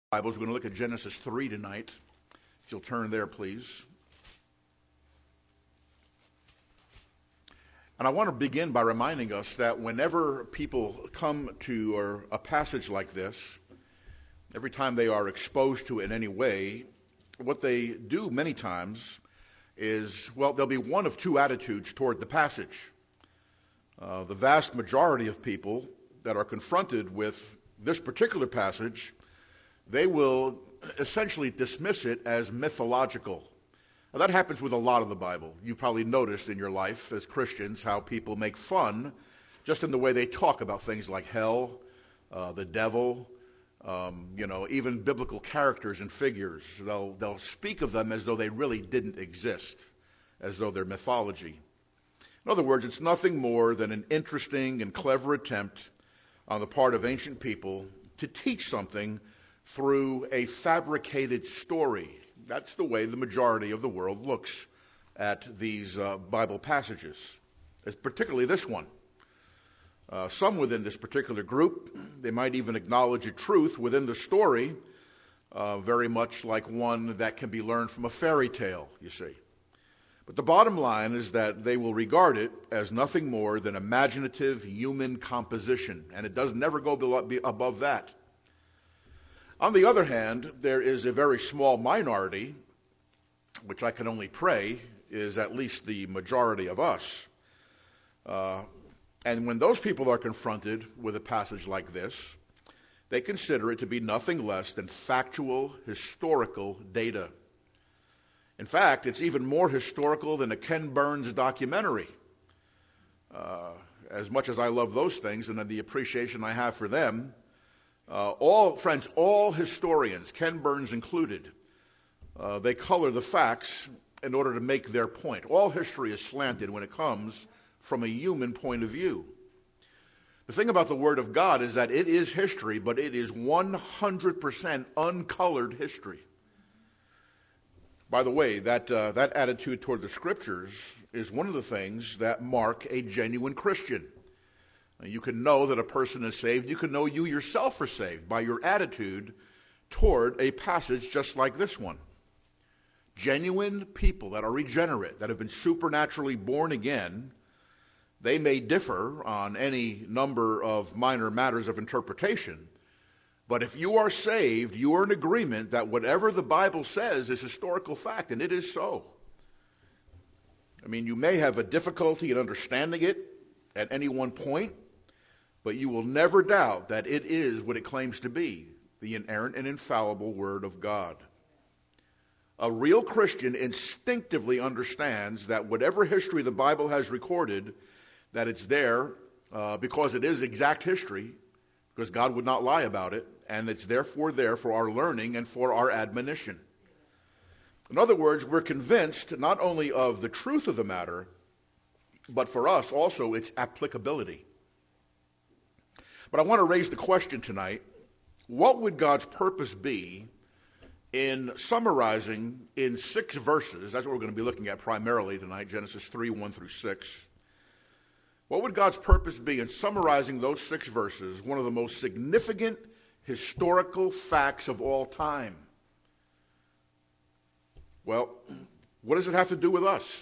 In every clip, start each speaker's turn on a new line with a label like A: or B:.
A: Bibles. We're going to look at Genesis 3 tonight. If you'll turn there, please. And I want to begin by reminding us that whenever people come to a passage like this, every time they are exposed to it in any way, what they do many times is, there'll be one of two attitudes toward the passage. The vast majority of people that are confronted with this particular passage, they will essentially dismiss it as mythological. Now, that happens with a lot of the Bible. You've probably noticed in your life as Christians how people make fun just in the way they talk about things like hell, the devil, even biblical characters and figures. They'll speak of them as though they really didn't exist, as though they're mythology. In other words, it's nothing more than an interesting and clever attempt on the part of ancient people to teach something through a fabricated story. That's the way the majority of the world looks at these Bible passages, particularly this one. Some within this particular group, they might even acknowledge a truth within the story, very much like one that can be learned from a fairy tale, you see. But the bottom line is that they will regard it as nothing more than imaginative human composition, and it does never go above that. On the other hand, there is a very small minority, which I can only pray is at least the majority of us. And when those people are confronted with a passage like this, they consider it to be nothing less than factual, historical data. In fact, it's even more historical than a Ken Burns documentary. As much as I love those things and the appreciation I have for them, all historians, Ken Burns included, they color the facts in order to make their point. All history is slanted when it comes from a human point of view. The thing about the Word of God is that it is history, but it is 100% uncolored history. By the way, that attitude toward the Scriptures is one of the things that mark a genuine Christian. You can know that a person is saved. You can know you yourself are saved by your attitude toward a passage just like this one. Genuine people that are regenerate, that have been supernaturally born again, they may differ on any number of minor matters of interpretation. But if you are saved, you are in agreement that whatever the Bible says is historical fact, and it is so. I mean, you may have a difficulty in understanding it at any one point, but you will never doubt that it is what it claims to be, the inerrant and infallible Word of God. A real Christian instinctively understands that whatever history the Bible has recorded, that it's there because it is exact history, because God would not lie about it, and it's therefore there for our learning and for our admonition. In other words, we're convinced not only of the truth of the matter, but for us also its applicability. But I want to raise the question tonight, what would God's purpose be in summarizing in 6 verses, that's what we're going to be looking at primarily tonight, Genesis 3, 1 through 6. What would God's purpose be in summarizing those 6 verses, one of the most significant historical facts of all time? Well, what does it have to do with us?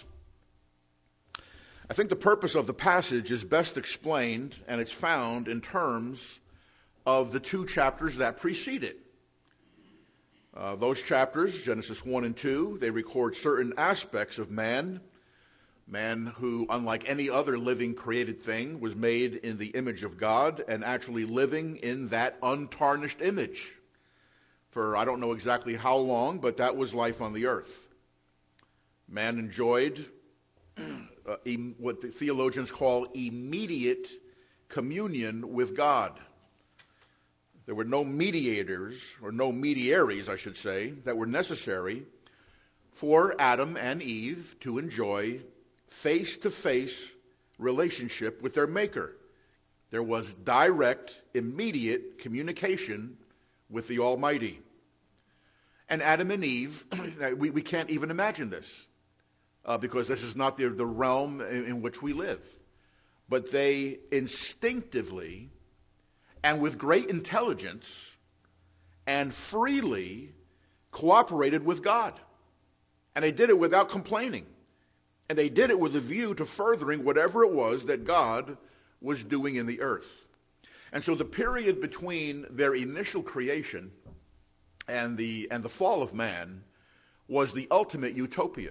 A: I think the purpose of the passage is best explained, and it's found in terms of the 2 chapters that precede it. Those chapters, Genesis 1 and 2, they record certain aspects of man who, unlike any other living created thing, was made in the image of God and actually living in that untarnished image for I don't know exactly how long, but that was life on the earth. Man enjoyed what the theologians call immediate communion with God. There were no mediators, or no mediaries, I should say, that were necessary for Adam and Eve to enjoy face-to-face relationship with their Maker. There was direct, immediate communication with the Almighty. And Adam and Eve, we can't even imagine this. Because this is not the realm in which we live. But they instinctively and with great intelligence and freely cooperated with God. And they did it without complaining. And they did it with a view to furthering whatever it was that God was doing in the earth. And so the period between their initial creation and the fall of man was the ultimate utopia.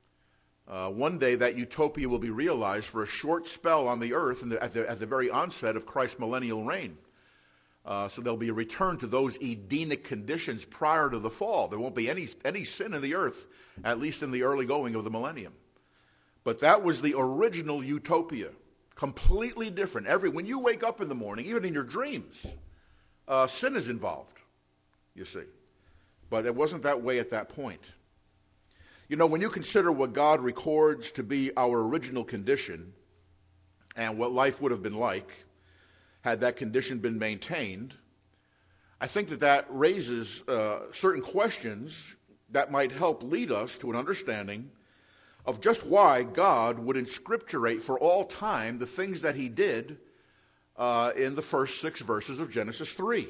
A: One day that utopia will be realized for a short spell on the earth at the very onset of Christ's millennial reign. So there'll be a return to those Edenic conditions prior to the fall. There won't be any sin in the earth, at least in the early going of the millennium. But that was the original utopia, completely different. When you wake up in the morning, even in your dreams, sin is involved, you see. But it wasn't that way at that point. You know, when you consider what God records to be our original condition and what life would have been like had that condition been maintained, I think that raises certain questions that might help lead us to an understanding of just why God would inscripturate for all time the things that he did in the first 6 verses of Genesis 3.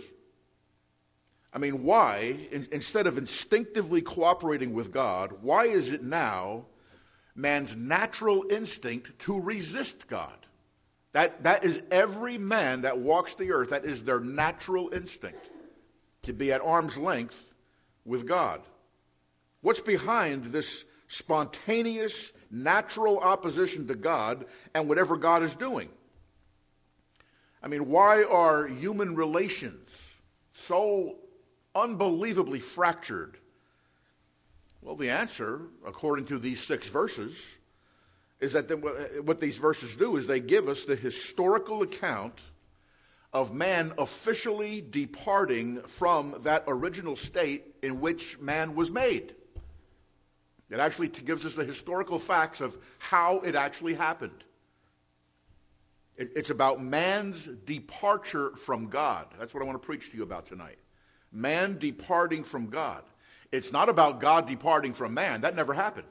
A: I mean, why, instead of instinctively cooperating with God, why is it now man's natural instinct to resist God? That is every man that walks the earth, that is their natural instinct, to be at arm's length with God. What's behind this spontaneous, natural opposition to God and whatever God is doing? I mean, why are human relations so unbelievably fractured? Well, the answer, according to these 6 verses, is that what these verses do is they give us the historical account of man officially departing from that original state in which man was made. It actually gives us the historical facts of how it actually happened. It's about man's departure from God. That's what I want to preach to you about tonight. Man departing from God. It's not about God departing from man. That never happened.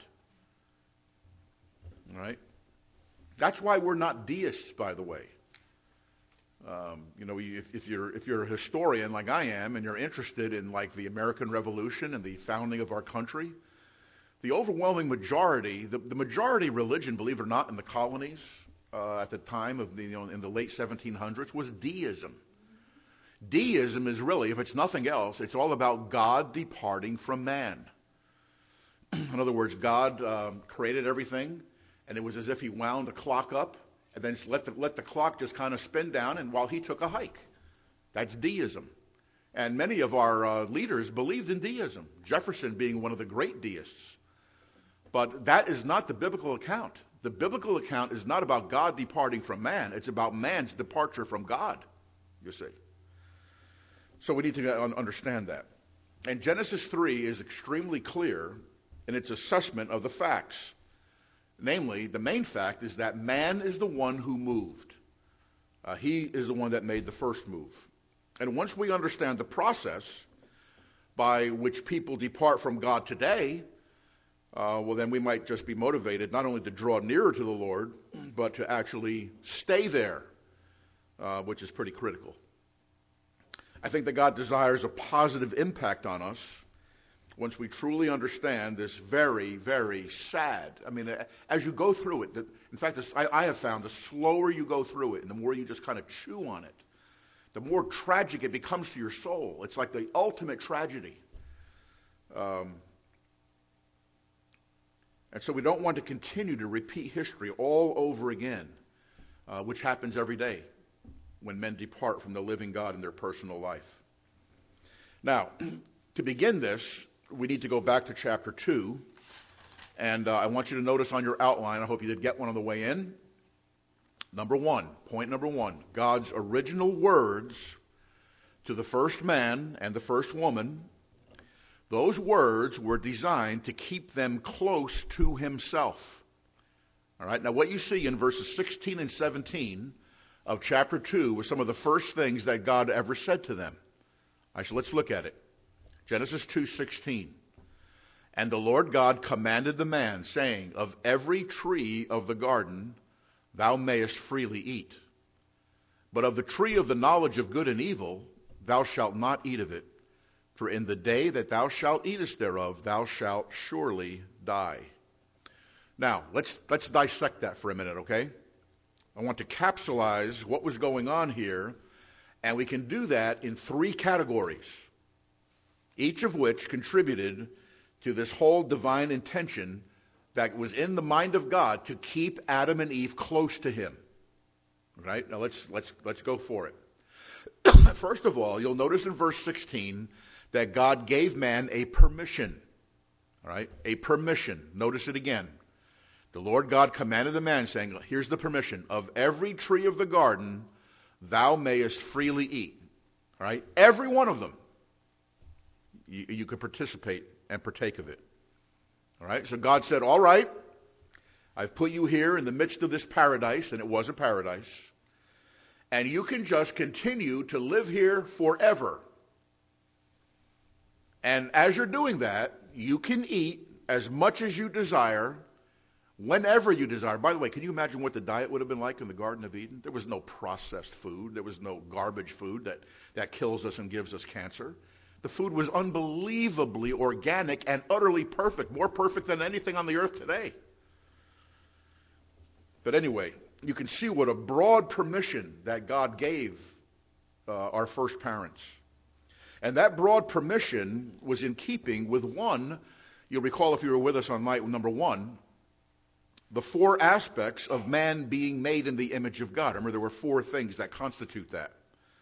A: All right? That's why we're not deists, by the way. You know, if you're a historian like I am, and you're interested in like the American Revolution and the founding of our country, the overwhelming majority, the majority religion, believe it or not, in the colonies at the time of in the late 1700s was deism. Deism is really, if it's nothing else, it's all about God departing from man. In other words, God created everything, and it was as if he wound the clock up and then let the clock just kind of spin down, and while he took a hike. That's deism. And many of our leaders believed in deism, Jefferson being one of the great deists. But that is not the biblical account. The biblical account is not about God departing from man. It's about man's departure from God, you see. So we need to understand that. And Genesis 3 is extremely clear in its assessment of the facts. Namely, the main fact is that man is the one who moved. He is the one that made the first move. And once we understand the process by which people depart from God today, well, then we might just be motivated not only to draw nearer to the Lord, but to actually stay there, which is pretty critical. I think that God desires a positive impact on us once we truly understand this very, very sad. I mean, as you go through it, in fact, I have found the slower you go through it and the more you just kind of chew on it, the more tragic it becomes to your soul. It's like the ultimate tragedy. And so we don't want to continue to repeat history all over again, which happens every day when men depart from the living God in their personal life. Now, to begin this, we need to go back to chapter 2. And I want you to notice on your outline, I hope you did get one on the way in. Point number one, God's original words to the first man and the first woman, those words were designed to keep them close to himself. All right, now what you see in verses 16 and 17 of chapter 2 was some of the first things that God ever said to them. All right, so let's look at it. Genesis 2:16. And the Lord God commanded the man, saying, of every tree of the garden thou mayest freely eat, but of the tree of the knowledge of good and evil thou shalt not eat of it, For in the day that thou shalt eatest thereof, thou shalt surely die. Now, let's dissect that for a minute, okay? I want to capsulize what was going on here, and we can do that in three categories, each of which contributed to this whole divine intention that was in the mind of God to keep Adam and Eve close to him. Right? Now let's go for it. First of all, you'll notice in verse 16 that God gave man a permission. All right? A permission. Notice it again. The Lord God commanded the man, saying, here's the permission. Of every tree of the garden thou mayest freely eat. All right? Every one of them. You could participate and partake of it. All right? So God said, all right, I've put you here in the midst of this paradise, and it was a paradise, and you can just continue to live here forever. And as you're doing that, you can eat as much as you desire, whenever you desire. By the way, can you imagine what the diet would have been like in the Garden of Eden? There was no processed food. There was no garbage food that kills us and gives us cancer. The food was unbelievably organic and utterly perfect, more perfect than anything on the earth today. But anyway, you can see what a broad permission that God gave our first parents. And that broad permission was in keeping with one, you'll recall if you were with us on night number 1, the 4 aspects of man being made in the image of God. Remember, there were 4 things that constitute that.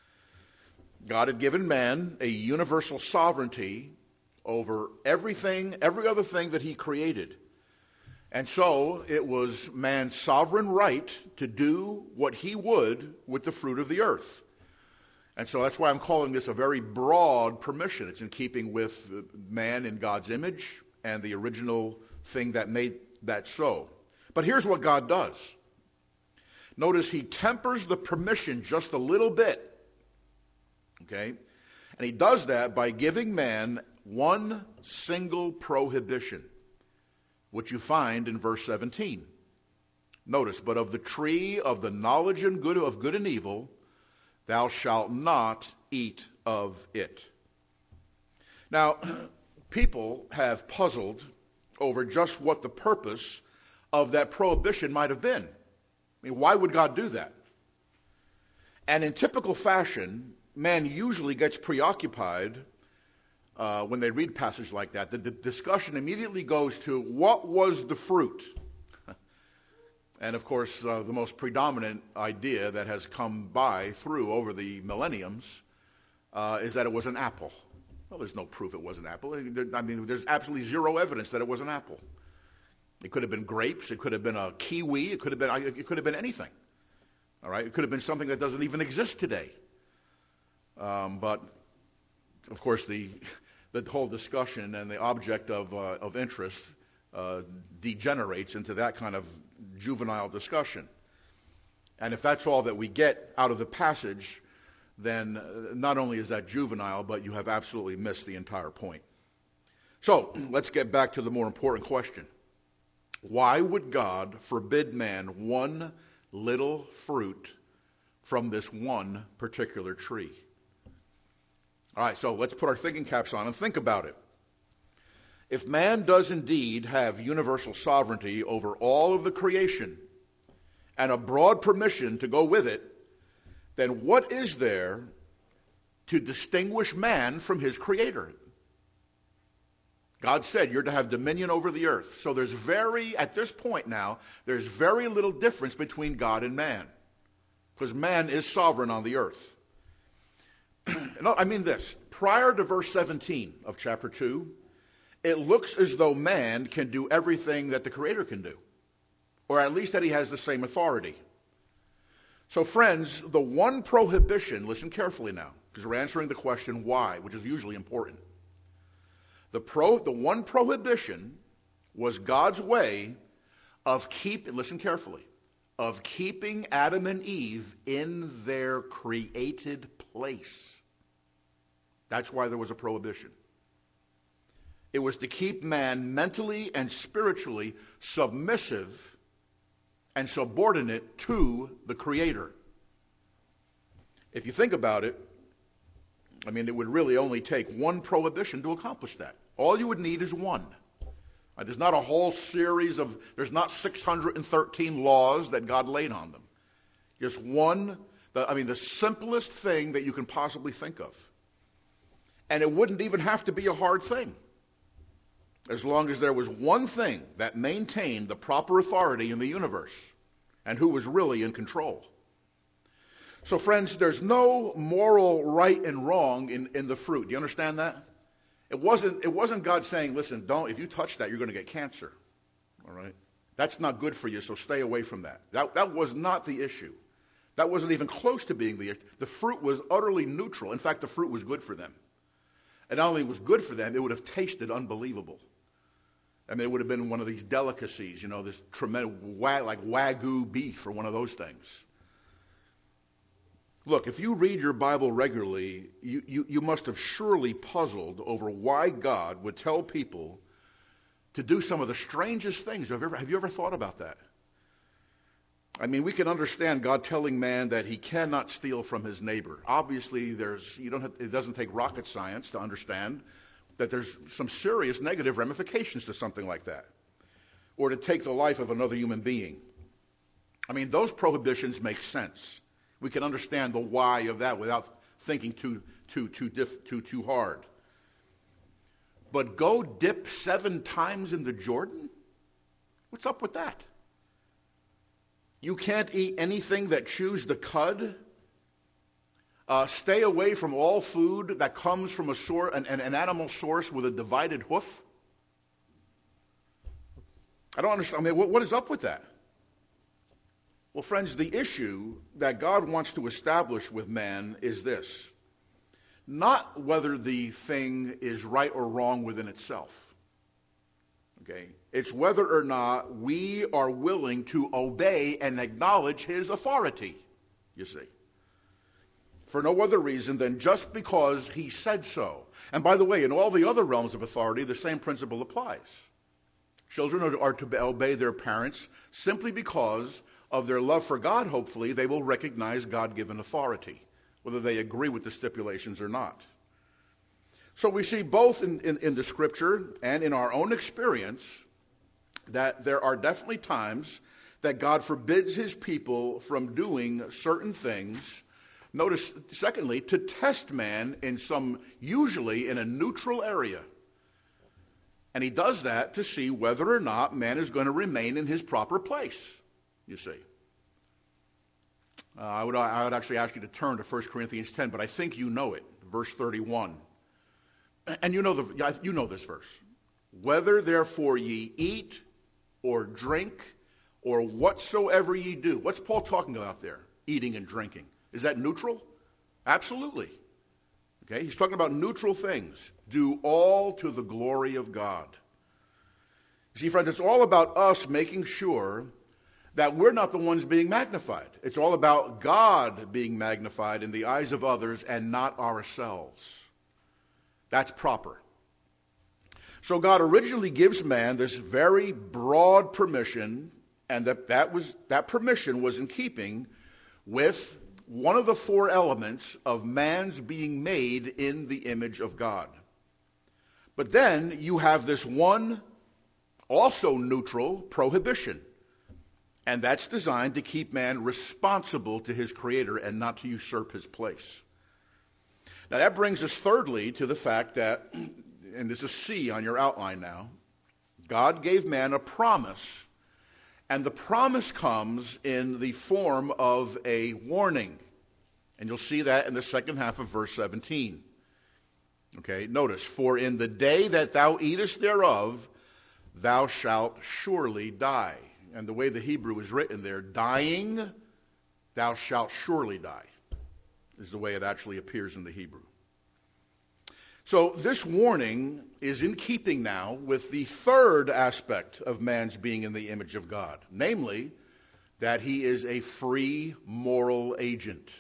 A: God had given man a universal sovereignty over everything, every other thing that he created. And so it was man's sovereign right to do what he would with the fruit of the earth. And so that's why I'm calling this a very broad permission. It's in keeping with man in God's image and the original thing that made that so. But here's what God does. Notice he tempers the permission just a little bit. Okay? And he does that by giving man one single prohibition, which you find in verse 17. Notice, but of the tree of the knowledge and good of good and evil, thou shalt not eat of it. Now, people have puzzled over just what the purpose of that prohibition might have been. I mean, why would God do that? And in typical fashion, man usually gets preoccupied when they read passages like that. The discussion immediately goes to what was the fruit? And of course, the most predominant idea that has come through over the millenniums is that it was an apple. Well, there's no proof it was an apple. I mean, there's absolutely zero evidence that it was an apple. It could have been grapes. It could have been a kiwi. It could have been anything. All right. It could have been something that doesn't even exist today. But of course, the whole discussion and the object of interest degenerates into that kind of juvenile discussion. And if that's all that we get out of the passage, then not only is that juvenile, but you have absolutely missed the entire point. So let's get back to the more important question. Why would God forbid man one little fruit from this one particular tree? All right, so let's put our thinking caps on and think about it. If man does indeed have universal sovereignty over all of the creation and a broad permission to go with it, then what is there to distinguish man from his creator? God said you're to have dominion over the earth. So at this point now, there's very little difference between God and man, because man is sovereign on the earth. No, I mean this. Prior to verse 17 of chapter 2, it looks as though man can do everything that the Creator can do, or at least that he has the same authority. So friends, the one prohibition, listen carefully now, because we're answering the question why, which is usually important. The one prohibition was God's way of listen carefully, of keeping Adam and Eve in their created place. That's why there was a prohibition. It was to keep man mentally and spiritually submissive and subordinate to the Creator. If you think about it, I mean, it would really only take one prohibition to accomplish that. All you would need is one. There's not a whole series of, there's not 613 laws that God laid on them. Just one, the simplest thing that you can possibly think of. And it wouldn't even have to be a hard thing. As long as there was one thing that maintained the proper authority in the universe and who was really in control. So friends, there's no moral right and wrong in the fruit. Do you understand that? It wasn't God saying, listen, if you touch that, you're going to get cancer. All right? That's not good for you, so stay away from that. That was not the issue. That wasn't even close to being the issue. The fruit was utterly neutral. In fact, the fruit was good for them. And not only was good for them, it would have tasted unbelievable. I mean, it would have been one of these delicacies, this tremendous, like Wagyu beef or one of those things. Look, if you read your Bible regularly, you must have surely puzzled over why God would tell people to do some of the strangest things. Have you ever thought about that? I mean, we can understand God telling man that he cannot steal from his neighbor. Obviously, it doesn't take rocket science to understand that there's some serious negative ramifications to something like that. Or to take the life of another human being. I mean, those prohibitions make sense. We can understand the why of that without thinking too hard. But go dip 7 times in the Jordan? What's up with that? You can't eat anything that chews the cud. Stay away from all food that comes from an animal source with a divided hoof. I don't understand. I mean, what is up with that? Well, friends, the issue that God wants to establish with man is this. Not whether the thing is right or wrong within itself. Okay? It's whether or not we are willing to obey and acknowledge his authority, you see. For no other reason than just because he said so. And by the way, in all the other realms of authority, the same principle applies. Children are to obey their parents simply because of their love for God, hopefully, they will recognize God-given authority, whether they agree with the stipulations or not. So we see both in the Scripture and in our own experience that there are definitely times that God forbids his people from doing certain things. Notice, secondly, to test man usually in a neutral area. And he does that to see whether or not man is going to remain in his proper place. You see. I would actually ask you to turn to 1 Corinthians 10, but I think you know it, verse 31. And you know this verse. Whether therefore ye eat or drink or whatsoever ye do. What's Paul talking about there? Eating and drinking. Is that neutral? Absolutely. Okay, he's talking about neutral things. Do all to the glory of God. You see, friends, it's all about us making sure that we're not the ones being magnified. It's all about God being magnified in the eyes of others and not ourselves. That's proper. So God originally gives man this very broad permission, and that permission was in keeping with one of the 4 elements of man's being made in the image of God. But then you have this one, also neutral, prohibition. And that's designed to keep man responsible to his Creator and not to usurp his place. Now that brings us thirdly to the fact that, and this is C on your outline now, God gave man a promise. And the promise comes in the form of a warning. And you'll see that in the second half of verse 17. Okay, notice, for in the day that thou eatest thereof, thou shalt surely die. And the way the Hebrew is written there, dying, thou shalt surely die, is the way it actually appears in the Hebrew. So this warning is in keeping now with the third aspect of man's being in the image of God, namely, that he is a free moral agent.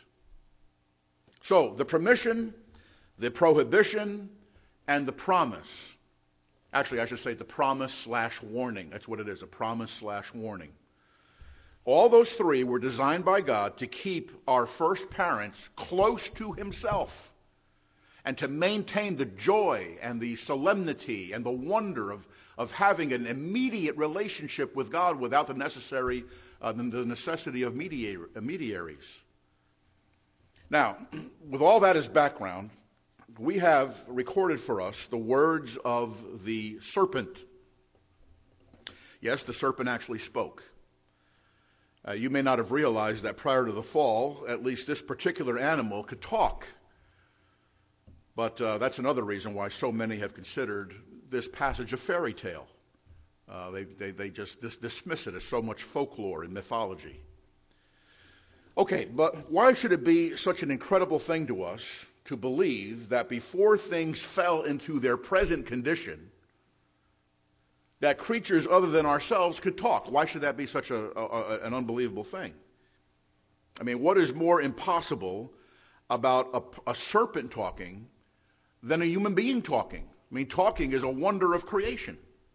A: So the permission, the prohibition, and the promise. Actually, I should say the promise/warning. That's what it is, a promise/warning. All those 3 were designed by God to keep our first parents close to himself and to maintain the joy and the solemnity and the wonder of having an immediate relationship with God without the necessity of mediaries. Now, with all that as background, we have recorded for us the words of the serpent. Yes, the serpent actually spoke. You may not have realized that prior to the fall, at least this particular animal could talk. But that's another reason why so many have considered this passage a fairy tale. They just dismiss it as so much folklore and mythology. Okay, but why should it be such an incredible thing to us to believe that before things fell into their present condition, that creatures other than ourselves could talk? Why should that be such an unbelievable thing? I mean, what is more impossible about a serpent talking than a human being talking? I mean, talking is a wonder of creation.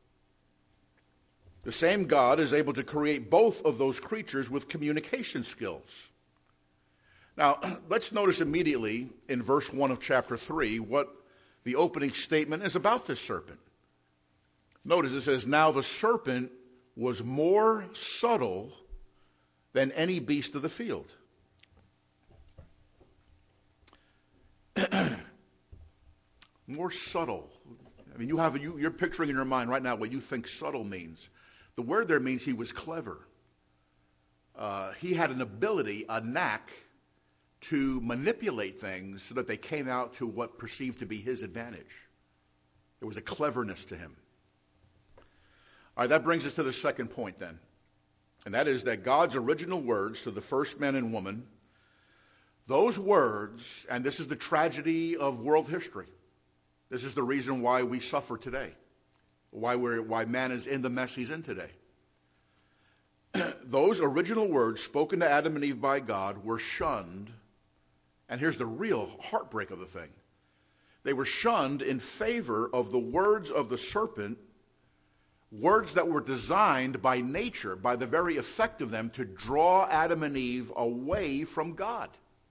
A: The same God is able to create both of those creatures with communication skills. Now, let's notice immediately in verse 1 of chapter 3 what the opening statement is about this serpent. Notice it says, "Now the serpent was more subtle than any beast of the field." More subtle. I mean, you're picturing in your mind right now what you think subtle means. The word there means he was clever. He had an ability, a knack, to manipulate things so that they came out to what perceived to be his advantage. There was a cleverness to him. All right, that brings us to the second point then. And that is that God's original words to the first man and woman, those words, and this is the tragedy of world history. This is the reason why we suffer today. Why man is in the mess he's in today. Those original words spoken to Adam and Eve by God were shunned. And here's the real heartbreak of the thing. They were shunned in favor of the words of the serpent, words that were designed by nature, by the very effect of them, to draw Adam and Eve away from God.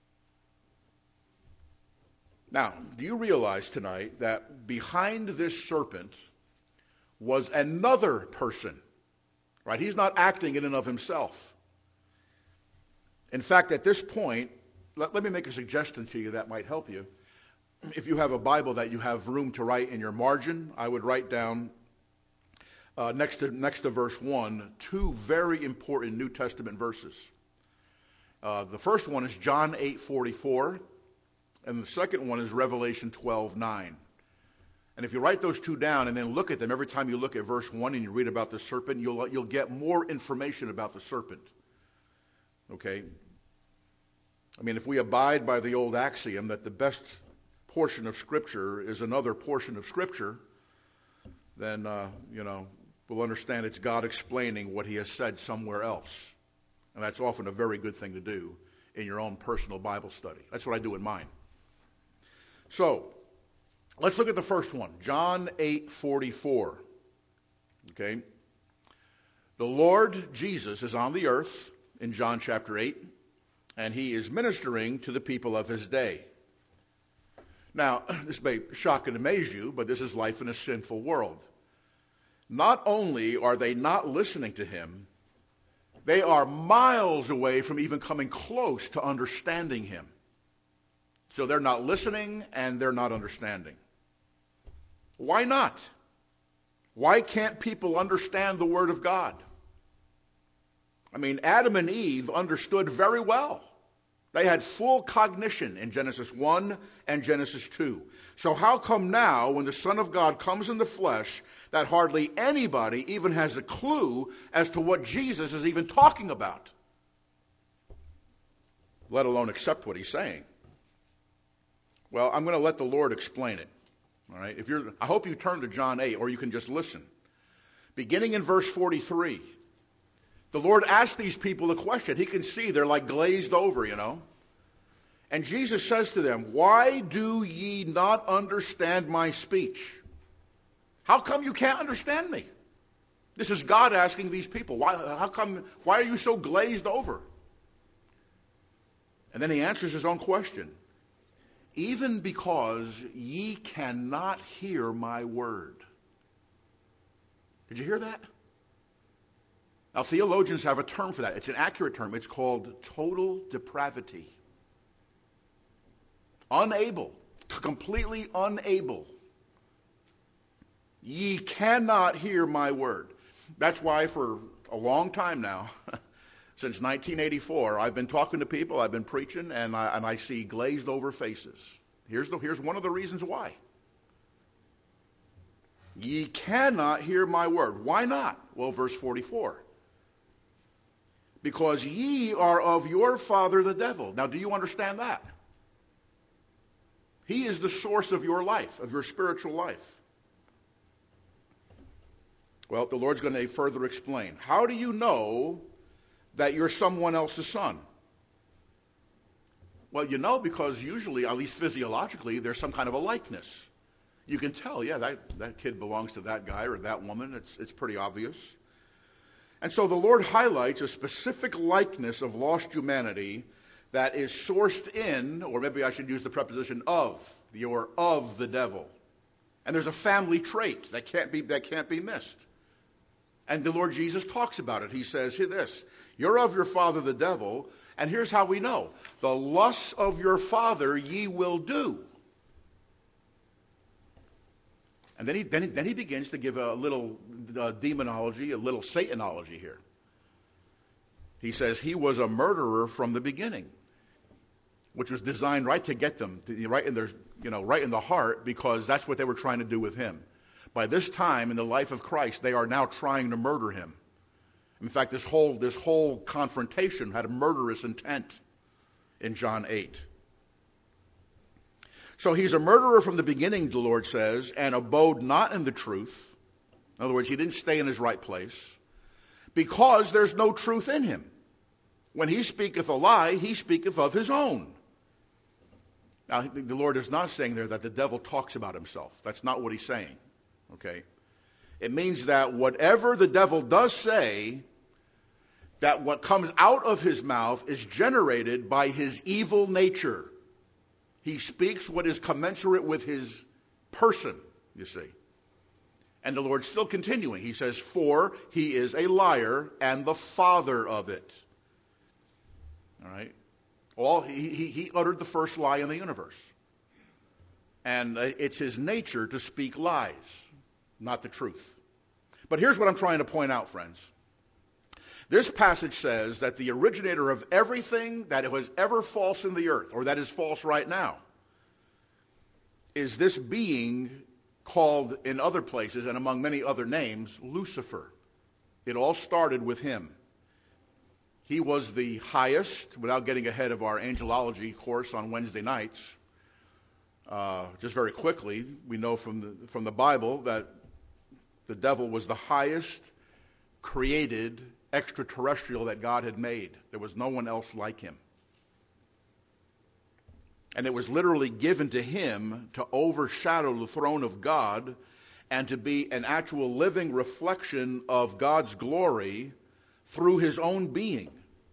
A: Now, do you realize tonight that behind this serpent was another person? Right? He's not acting in and of himself. In fact, at this point, let me make a suggestion to you that might help you. If you have a Bible that you have room to write in your margin, I would write down next to verse 1, two very important New Testament verses. The first one is John 8:44, and the second one is Revelation 12:9. And if you write those two down and then look at them, every time you look at verse 1 and you read about the serpent, you'll get more information about the serpent. Okay? I mean, if we abide by the old axiom that the best portion of Scripture is another portion of Scripture, then, we'll understand it's God explaining what he has said somewhere else. And that's often a very good thing to do in your own personal Bible study. That's what I do in mine. So, let's look at the first one, John 8:44. Okay? The Lord Jesus is on the earth in John chapter 8, and he is ministering to the people of his day. Now, this may shock and amaze you, but this is life in a sinful world. Not only are they not listening to him, they are miles away from even coming close to understanding him. So they're not listening and they're not understanding. Why not? Why can't people understand the Word of God? I mean, Adam and Eve understood very well. They had full cognition in Genesis 1 and Genesis 2. So how come now, when the Son of God comes in the flesh, that hardly anybody even has a clue as to what Jesus is even talking about? Let alone accept what he's saying. Well, I'm going to let the Lord explain it. All right? I hope you turn to John 8, or you can just listen. Beginning in verse 43. The Lord asked these people a question. He can see they're like glazed over, And Jesus says to them, "Why do ye not understand my speech?" How come you can't understand me? This is God asking these people. Why are you so glazed over? And then he answers his own question. even because ye cannot hear my word. Did you hear that? Now, theologians have a term for that. It's an accurate term. It's called total depravity. Unable, completely unable. Ye cannot hear my word. That's why for a long time now, since 1984, I've been talking to people, I've been preaching, and I see glazed over faces. Here's one of the reasons why. Ye cannot hear my word. Why not? Well, verse 44. Because ye are of your father the devil. Now, do you understand that? He is the source of your life, of your spiritual life. Well, the Lord's going to further explain. How do you know that you're someone else's son? Well, you know because usually, at least physiologically, there's some kind of a likeness. You can tell, yeah, that kid belongs to that guy or that woman. It's pretty obvious. And so the Lord highlights a specific likeness of lost humanity that is sourced in, or maybe I should use the preposition of the devil. And there's a family trait that can't be missed. And the Lord Jesus talks about it. He says, hear this, you're of your father the devil, and here's how we know. The lusts of your father ye will do. And then he begins to give a little demonology, a little Satanology here. He says he was a murderer from the beginning, which was designed right to get them right in the heart, because that's what they were trying to do with him. By this time in the life of Christ, they are now trying to murder him. In fact, this whole confrontation had a murderous intent in John 8. So he's a murderer from the beginning, the Lord says, and abode not in the truth. In other words, he didn't stay in his right place, because there's no truth in him. When he speaketh a lie, he speaketh of his own. Now, the Lord is not saying there that the devil talks about himself. That's not what he's saying. Okay? It means that whatever the devil does say, that what comes out of his mouth is generated by his evil nature. He speaks what is commensurate with his person, you see. And the Lord's still continuing. He says, for he is a liar and the father of it. All right? He uttered the first lie in the universe. And it's his nature to speak lies, not the truth. But here's what I'm trying to point out, friends. This passage says that the originator of everything that was ever false in the earth, or that is false right now, is this being called in other places and among many other names, Lucifer. It all started with him. He was the highest, without getting ahead of our angelology course on Wednesday nights. Just very quickly, we know from the Bible that the devil was the highest created extraterrestrial that God had made. There was no one else like him. And it was literally given to him to overshadow the throne of God and to be an actual living reflection of God's glory through his own being.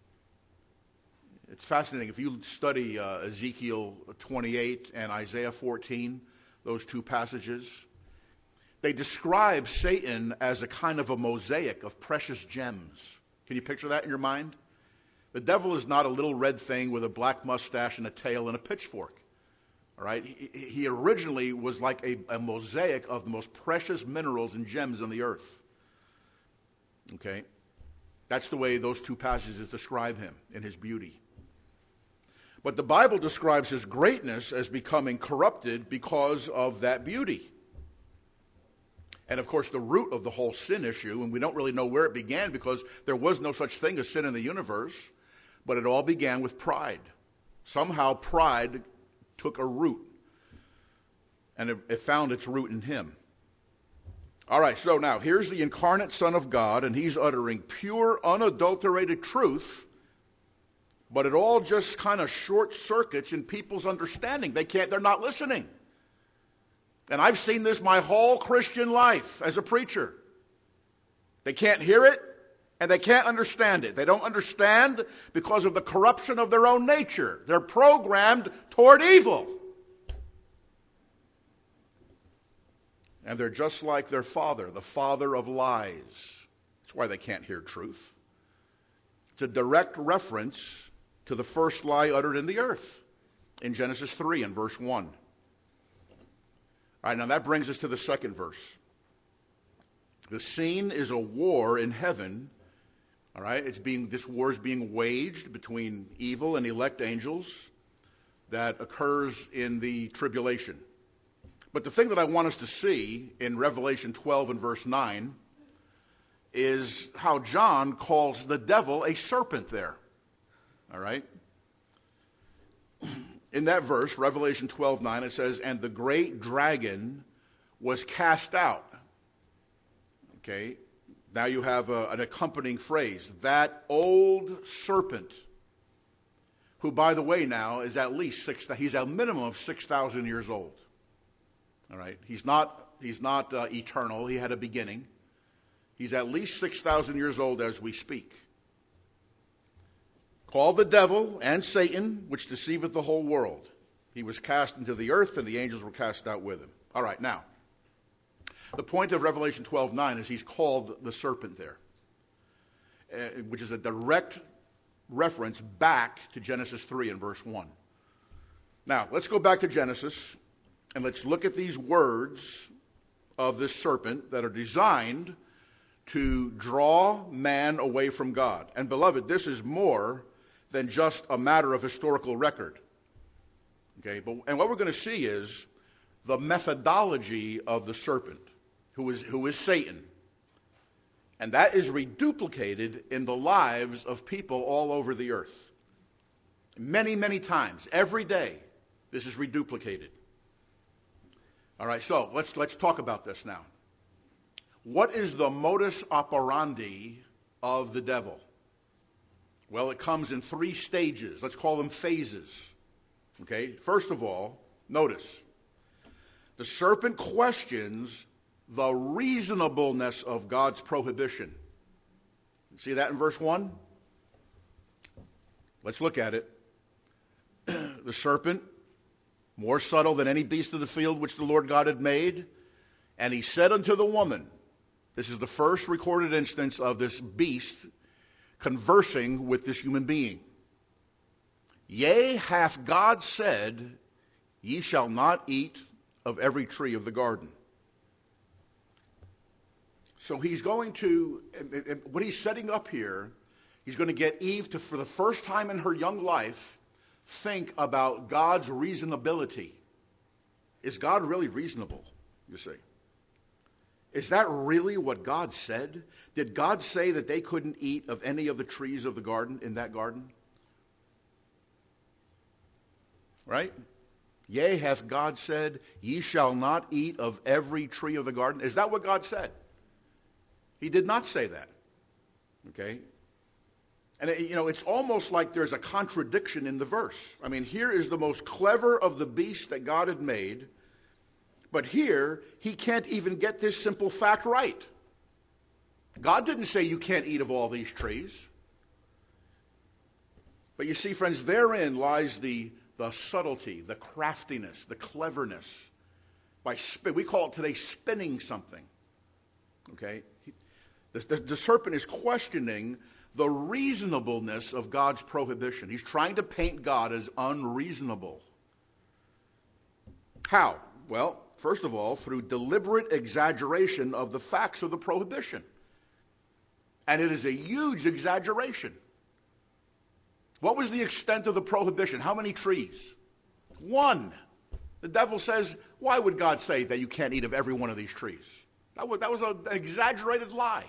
A: It's fascinating. If you study Ezekiel 28 and Isaiah 14, those two passages, they describe Satan as a kind of a mosaic of precious gems. Can you picture that in your mind? The devil is not a little red thing with a black mustache and a tail and a pitchfork. All right? He originally was like a mosaic of the most precious minerals and gems on the earth. Okay? That's the way those two passages describe him in his beauty. But the Bible describes his greatness as becoming corrupted because of that beauty. And of course, the root of the whole sin issue, and we don't really know where it began because there was no such thing as sin in the universe, but it all began with pride. Somehow pride took a root, and it found its root in him. All right, so now here's the incarnate Son of God, and he's uttering pure, unadulterated truth, but it all just kind of short circuits in people's understanding. They're not listening. And I've seen this my whole Christian life as a preacher. They can't hear it, and they can't understand it. They don't understand because of the corruption of their own nature. They're programmed toward evil. And they're just like their father, the father of lies. That's why they can't hear truth. It's a direct reference to the first lie uttered in the earth in Genesis 3 and verse 1. All right, now that brings us to the second verse. The scene is a war in heaven. All right, this war is being waged between evil and elect angels that occurs in the tribulation. But the thing that I want us to see in Revelation 12 and verse 9 is how John calls the devil a serpent there. All right? In that verse, Revelation 12:9, it says, "And the great dragon was cast out." Okay? Now you have an accompanying phrase. That old serpent, who, by the way, now is at least he's a minimum of 6,000 years old. All right? He's not eternal. He had a beginning. He's at least 6,000 years old as we speak. Called the devil and Satan, which deceiveth the whole world. He was cast into the earth, and the angels were cast out with him. All right, now, the point of Revelation 12:9 is he's called the serpent there, which is a direct reference back to Genesis 3 and verse 1. Now, let's go back to Genesis, and let's look at these words of this serpent that are designed to draw man away from God. And beloved, this is more than just a matter of historical record. Okay, and what we're going to see is the methodology of the serpent, who is Satan. And that is reduplicated in the lives of people all over the earth. Many, many times, every day, this is reduplicated. All right, so let's talk about this now. What is the modus operandi of the devil? Well, it comes in 3 stages. Let's call them phases. Okay? First of all, notice, the serpent questions the reasonableness of God's prohibition. See that in verse 1? Let's look at it. The serpent, more subtle than any beast of the field which the Lord God had made, and he said unto the woman, this is the first recorded instance of this beast conversing with this human being. Yea, hath God said, ye shall not eat of every tree of the garden. So he's going to, what he's setting up here, he's going to get Eve to, for the first time in her young life, think about God's reasonability. Is God really reasonable, you see? Is that really what God said? Did God say that they couldn't eat of any of the trees of the garden, in that garden? Right? Yea, hath God said, ye shall not eat of every tree of the garden? Is that what God said? He did not say that. Okay? And it's almost like there's a contradiction in the verse. I mean, here is the most clever of the beasts that God had made, but here he can't even get this simple fact right. God didn't say you can't eat of all these trees. But you see, friends, therein lies the subtlety, the craftiness, the cleverness. We call it today spinning something. Okay? The serpent is questioning the reasonableness of God's prohibition. He's trying to paint God as unreasonable. How? Well, first of all, through deliberate exaggeration of the facts of the prohibition. And it is a huge exaggeration. What was the extent of the prohibition? How many trees? 1. The devil says, why would God say that you can't eat of every one of these trees? That was an exaggerated lie.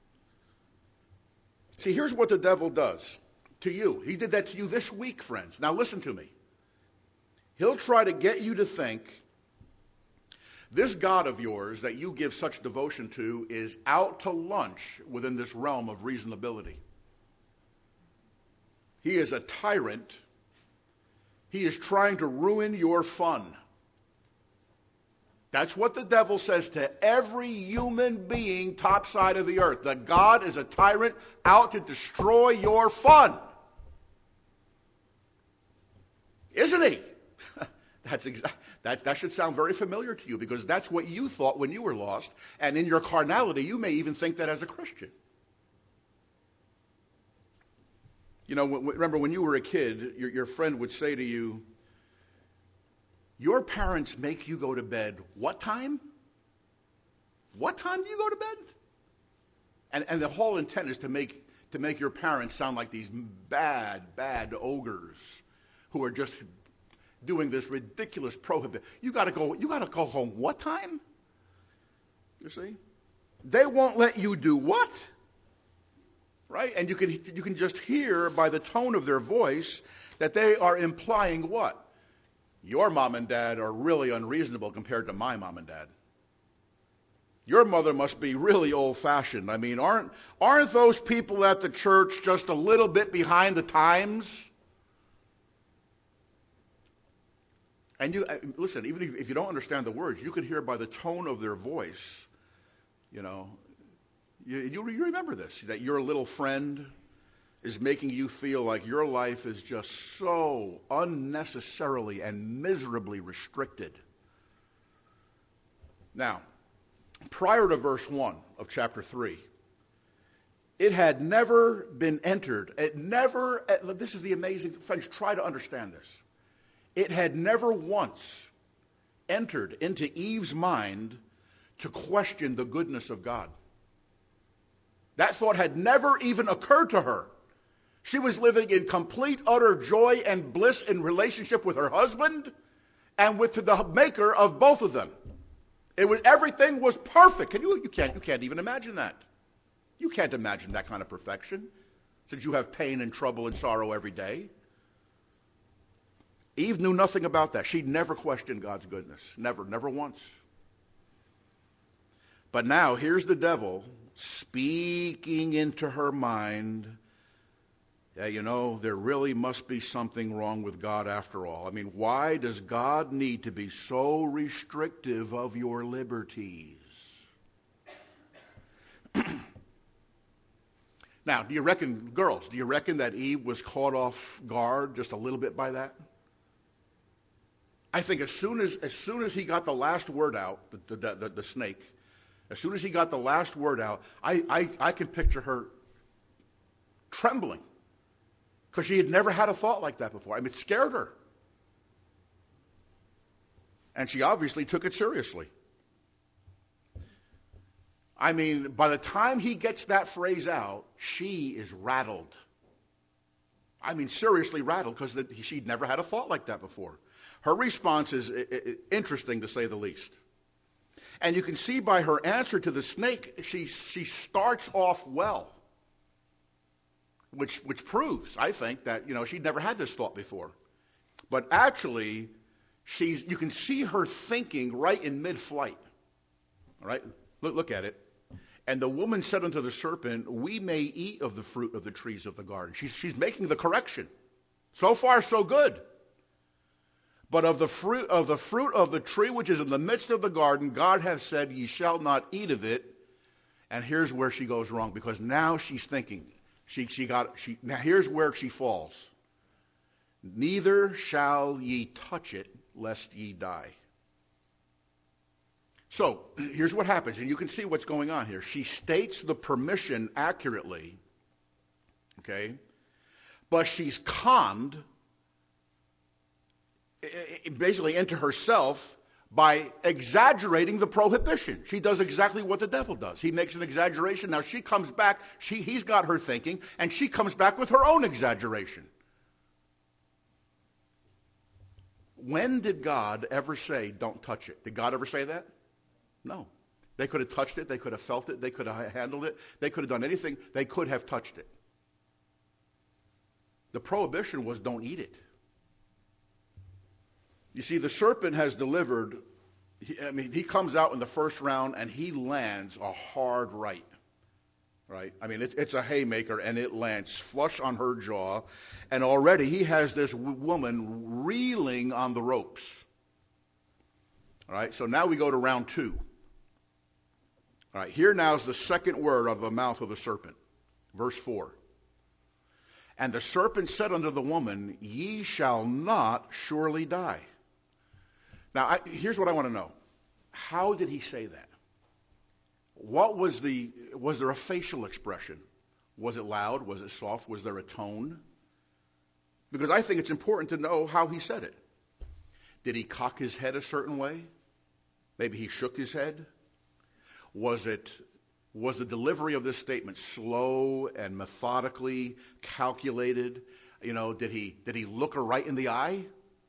A: See, here's what the devil does to you. He did that to you this week, friends. Now listen to me. He'll try to get you to think this God of yours that you give such devotion to is out to lunch within this realm of reasonability. He is a tyrant. He is trying to ruin your fun. That's what the devil says to every human being topside of the earth. That God is a tyrant out to destroy your fun. Isn't he? that should sound very familiar to you, because that's what you thought when you were lost. And in your carnality, you may even think that as a Christian. You know, remember when you were a kid, your friend would say to you, your parents make you go to bed what time? What time do you go to bed? And the whole intent is to make your parents sound like these bad ogres who are just doing this ridiculous prohibition. You got to go home what time? You see? They won't let you do what? Right? And you can just hear by the tone of their voice that they are implying what? Your mom and dad are really unreasonable compared to my mom and dad. Your mother must be really old-fashioned. I mean, aren't those people at the church just a little bit behind the times? And you listen, even if you don't understand the words, you can hear by the tone of their voice, you know, you remember this, that your little friend is making you feel like your life is just so unnecessarily and miserably restricted. Now, prior to verse 1 of chapter 3, it had never been entered. This is the amazing, friends, try to understand this. It had never once entered into Eve's mind to question the goodness of God. That thought had never even occurred to her. She was living in complete, utter joy and bliss in relationship with her husband and with the maker of both of them. Everything was perfect. You can't even imagine that. You can't imagine that kind of perfection, since you have pain and trouble and sorrow every day. Eve knew nothing about that. She never questioned God's goodness. Never once. But now, here's the devil speaking into her mind. Yeah, you know, there really must be something wrong with God after all. I mean, why does God need to be so restrictive of your liberties? Now, do you reckon that Eve was caught off guard just a little bit by that? I think as soon as he got the last word out, the snake, as soon as he got the last word out, I can picture her trembling, because she had never had a thought like that before. I mean, it scared her. And she obviously took it seriously. I mean, by the time he gets that phrase out, she is rattled. I mean, seriously rattled, because she'd never had a thought like that before. Her response is interesting, to say the least. And you can see by her answer to the snake, she starts off well. Which proves, I think, that, you know, she'd never had this thought before. But actually, you can see her thinking right in mid-flight. All right? Look at it. And the woman said unto the serpent, we may eat of the fruit of the trees of the garden. She's making the correction. So far, so good. But of the fruit of the tree which is in the midst of the garden, God hath said, ye shall not eat of it. And here's where she goes wrong, because now she's thinking. Now here's where she falls. Neither shall ye touch it, lest ye die. So here's what happens, and you can see what's going on here. She states the permission accurately, okay, but she's conned basically into herself by exaggerating the prohibition. She does exactly what the devil does. He makes an exaggeration. Now she comes back, he's got her thinking, and she comes back with her own exaggeration. When did God ever say, don't touch it? Did God ever say that? No. They could have touched it. They could have felt it. They could have handled it. They could have done anything. They could have touched it. The prohibition was, don't eat it. You see, the serpent has delivered, he comes out in the first round and he lands a hard right. Right? I mean, it's a haymaker, and it lands flush on her jaw, and already he has this woman reeling on the ropes. All right, so now we go to round 2. All right, here now is the second word of the mouth of the serpent. Verse 4. And the serpent said unto the woman, ye shall not surely die. Now, here's what I want to know. How did he say that? Was there a facial expression? Was it loud? Was it soft? Was there a tone? Because I think it's important to know how he said it. Did he cock his head a certain way? Maybe he shook his head? Was the delivery of this statement slow and methodically calculated? Did he look her right in the eye?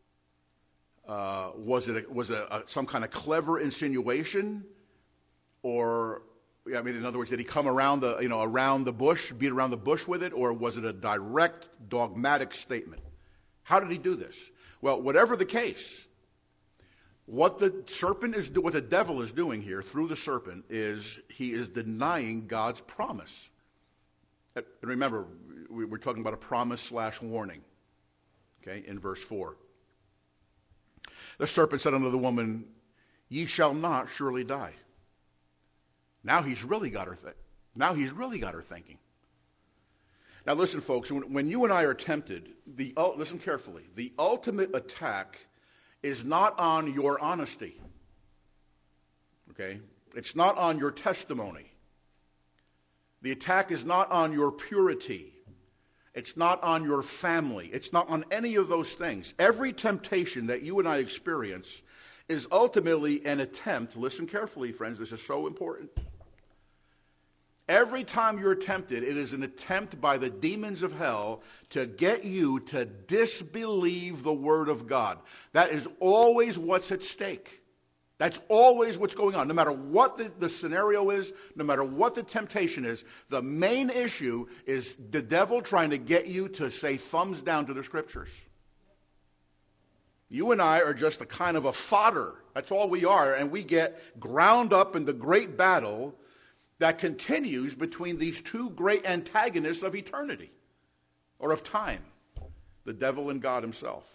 A: Was it some kind of clever insinuation? Or, in other words, did he come around the bush, beat around the bush with it? Or was it a direct, dogmatic statement? How did he do this? Well, whatever the case, what the devil is doing here through the serpent is he is denying God's promise. And remember, we're talking about a promise/warning. Okay, in verse 4. The serpent said unto the woman, "Ye shall not surely die." Now he's really got her thinking. Now listen, folks, when you and I are tempted, listen carefully. The ultimate attack is not on your honesty. Okay? It's not on your testimony. The attack is not on your purity. It's not on your family. It's not on any of those things. Every temptation that you and I experience is ultimately an attempt. Listen carefully, friends. This is so important. Every time you're tempted, it is an attempt by the demons of hell to get you to disbelieve the Word of God. That is always what's at stake. That's always what's going on. No matter what the scenario is, no matter what the temptation is, the main issue is the devil trying to get you to say thumbs down to the Scriptures. You and I are just a kind of a fodder. That's all we are. And we get ground up in the great battle that continues between these two great antagonists of eternity, or of time, the devil and God himself.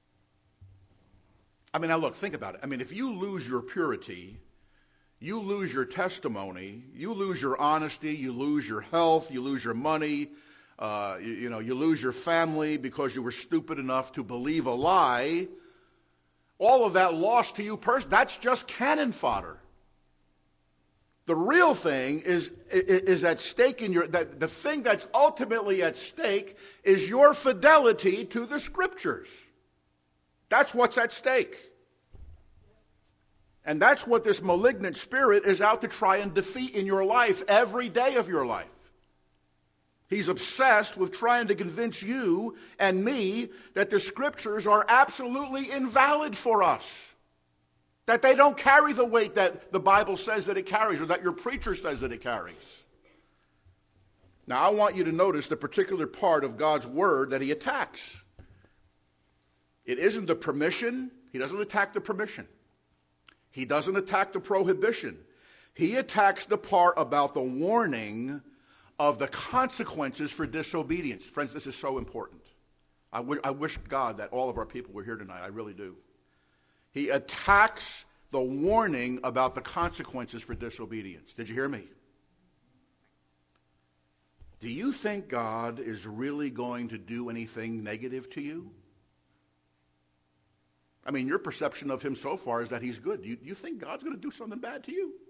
A: Now look, think about it. If you lose your purity, you lose your testimony, you lose your honesty, you lose your health, you lose your money, you lose your family because you were stupid enough to believe a lie. All of that lost to you personally, that's just cannon fodder. The real thing is at stake the thing that's ultimately at stake is your fidelity to the Scriptures. That's what's at stake. And that's what this malignant spirit is out to try and defeat in your life every day of your life. He's obsessed with trying to convince you and me that the Scriptures are absolutely invalid for us. That they don't carry the weight that the Bible says that it carries, or that your preacher says that it carries. Now, I want you to notice the particular part of God's Word that he attacks. It isn't the permission. He doesn't attack the permission. He doesn't attack the prohibition. He attacks the part about the warning of the consequences for disobedience. Friends, this is so important. I wish God that all of our people were here tonight. I really do. He attacks the warning about the consequences for disobedience. Did you hear me? Do you think God is really going to do anything negative to you? Your perception of him so far is that he's good. Do you think God's going to do something bad to you?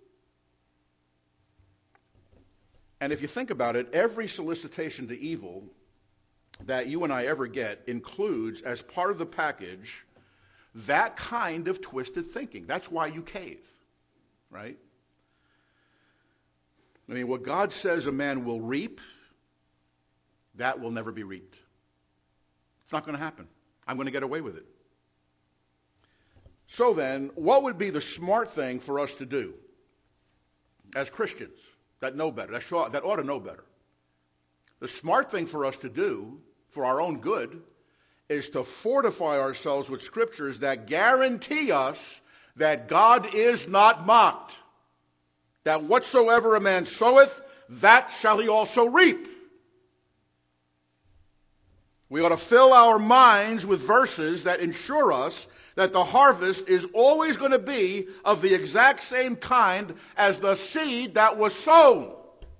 A: And if you think about it, every solicitation to evil that you and I ever get includes, as part of the package, that kind of twisted thinking. That's why you cave, right? What God says a man will reap, that will never be reaped. It's not going to happen. I'm going to get away with it. So then, what would be the smart thing for us to do as Christians that know better, that ought to know better? The smart thing for us to do, for our own good, is to fortify ourselves with Scriptures that guarantee us that God is not mocked. That whatsoever a man soweth, that shall he also reap. We ought to fill our minds with verses that ensure us that the harvest is always going to be of the exact same kind as the seed that was sown.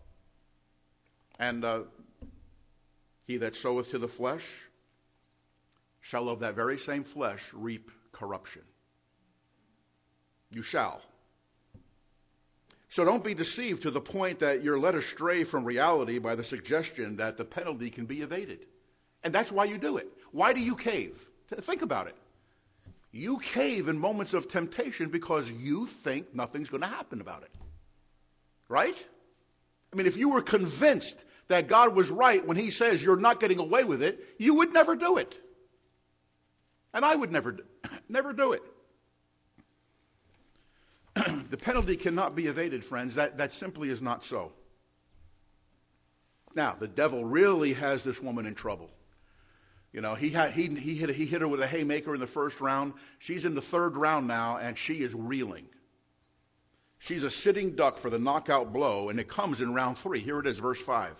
A: And he that soweth to the flesh shall of that very same flesh reap corruption. You shall. So don't be deceived to the point that you're led astray from reality by the suggestion that the penalty can be evaded. And that's why you do it. Why do you cave? Think about it. You cave in moments of temptation because you think nothing's going to happen about it. Right? I mean, if you were convinced that God was right when he says you're not getting away with it, you would never do it. And I would never do it. The penalty cannot be evaded, friends. That simply is not so. Now, the devil really has this woman in trouble. You know, he hit her with a haymaker in the first round. She's in the third round now, and she is reeling. She's a sitting duck for the knockout blow, and it comes in round 3. Here it is, verse 5.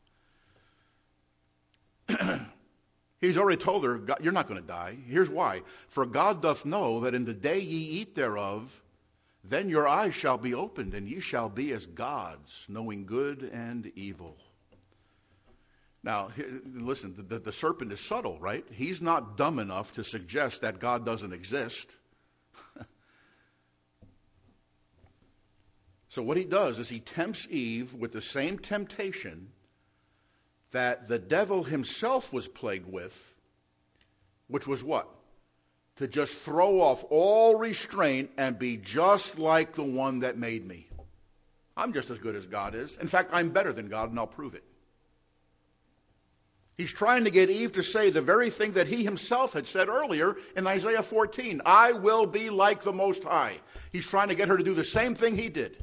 A: He's already told her, you're not going to die. Here's why. For God doth know that in the day ye eat thereof, then your eyes shall be opened, and ye shall be as gods, knowing good and evil. Now, listen, the serpent is subtle, right? He's not dumb enough to suggest that God doesn't exist. So what he does is he tempts Eve with the same temptation that the devil himself was plagued with, which was what? To just throw off all restraint and be just like the one that made me. I'm just as good as God is. In fact, I'm better than God, and I'll prove it. He's trying to get Eve to say the very thing that he himself had said earlier in Isaiah 14. I will be like the Most High. He's trying to get her to do the same thing he did.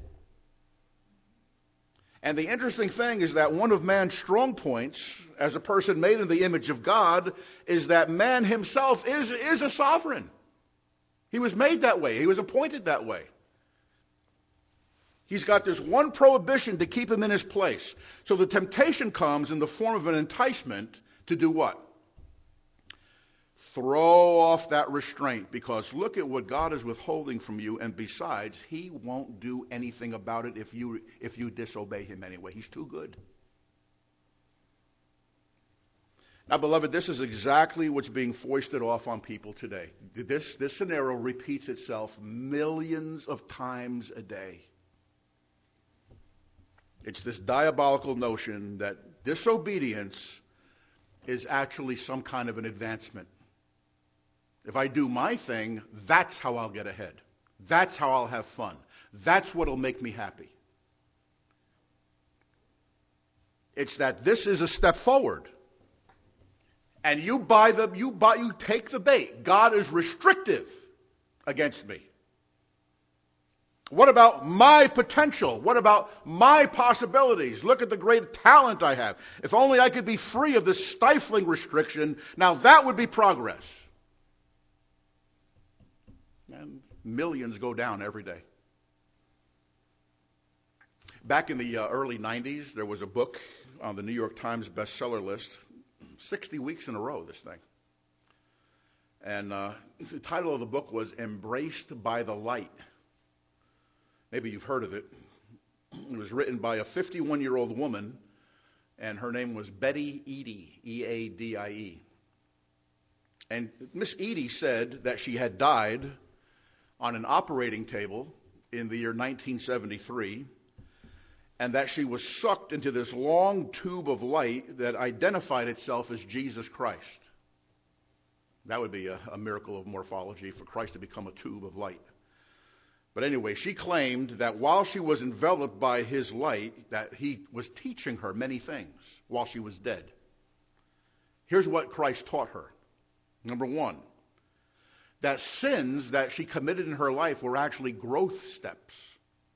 A: And the interesting thing is that one of man's strong points as a person made in the image of God is that man himself is a sovereign. He was made that way. He was appointed that way. He's got this one prohibition to keep him in his place. So the temptation comes in the form of an enticement to do what? Throw off that restraint, because look at what God is withholding from you, and besides, he won't do anything about it if you disobey him anyway. He's too good. Now, beloved, this is exactly what's being foisted off on people today. This scenario repeats itself millions of times a day. It's this diabolical notion that disobedience is actually some kind of an advancement. If I do my thing, that's how I'll get ahead. That's how I'll have fun. That's what'll make me happy. It's that this is a step forward. And you take the bait. God is restrictive against me. What about my potential? What about my possibilities? Look at the great talent I have. If only I could be free of this stifling restriction, now that would be progress. And millions go down every day. Back in the early 90s, there was a book on the New York Times bestseller list, 60 weeks in a row, this thing. And the title of the book was Embraced by the Light. Maybe you've heard of it. It was written by a 51-year-old woman, and her name was Betty Eadie, E-A-D-I-E. And Miss Eadie said that she had died on an operating table in the year 1973, and that she was sucked into this long tube of light that identified itself as Jesus Christ. That would be a miracle of morphology, for Christ to become a tube of light. But anyway, she claimed that while she was enveloped by his light, that he was teaching her many things while she was dead. Here's what Christ taught her. Number one, that sins that she committed in her life were actually growth steps.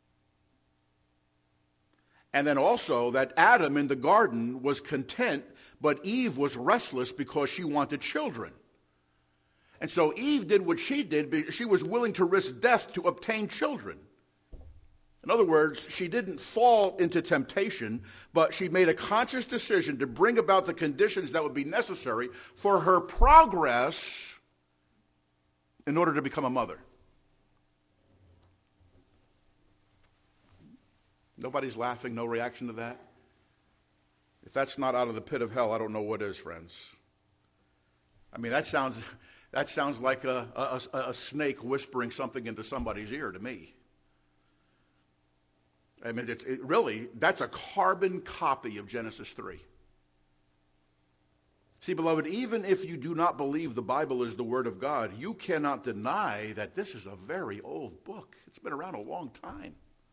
A: And then also that Adam in the garden was content, but Eve was restless because she wanted children. And so Eve did what she did. She was willing to risk death to obtain children. In other words, she didn't fall into temptation, but she made a conscious decision to bring about the conditions that would be necessary for her progress in order to become a mother. Nobody's laughing, no reaction to that? If that's not out of the pit of hell, I don't know what is, friends. I mean, that sounds That sounds like a snake whispering something into somebody's ear to me. I mean, really, that's a carbon copy of Genesis 3. See, beloved, even if you do not believe the Bible is the Word of God, you cannot deny that this is a very old book. It's been around a long time.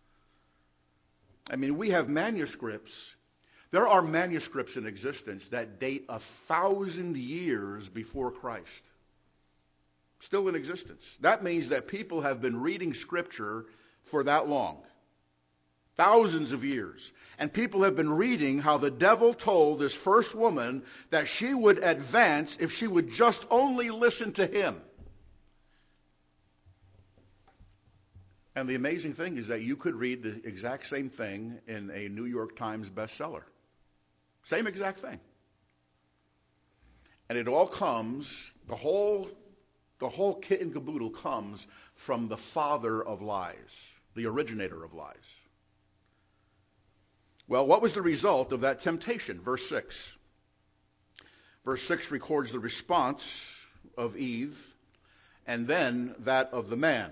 A: I mean, we have manuscripts. There are manuscripts in existence that date 1,000 years before Christ. Still in existence. That means that people have been reading Scripture for that long. Thousands of years. And people have been reading how the devil told this first woman that she would advance if she would just only listen to him. And the amazing thing is that you could read the exact same thing in a New York Times bestseller. Same exact thing. And it all comes, the whole kit and caboodle comes from the father of lies, the originator of lies. Well, what was the result of that temptation? Verse 6. Verse 6 records the response of Eve and then that of the man.